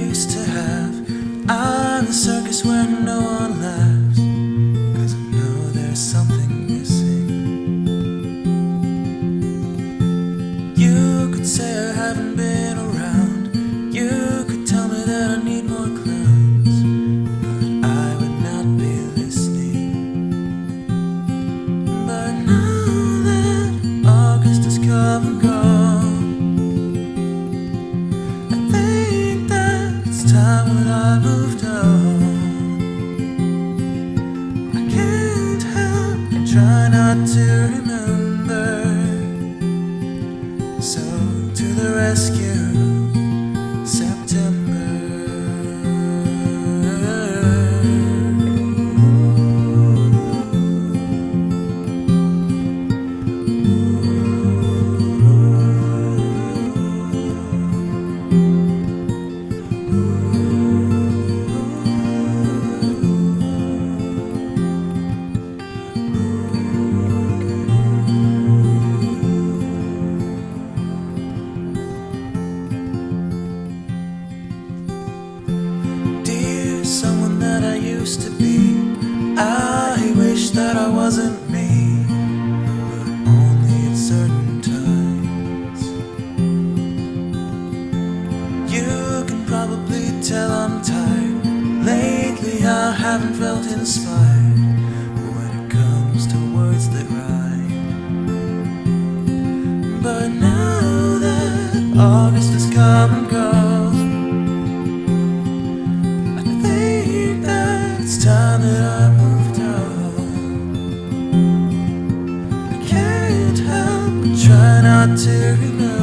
used to have. I'm the circus where no one laughs, 'cause I know there's something missing. You could say I haven't been around. You could tell me that I need more clowns, but I would not be listening. But now that August has come and gone, I think that it's time when I moved on. I can't help but try not to remember. So to the rescue, September. Someone that I used to be, I wish that I wasn't me, but only at certain times. You can probably tell I'm tired. Lately I haven't felt inspired when it comes to words that rhyme. But now that August has come and gone, it's time that I moved on. I can't help but try not to remember.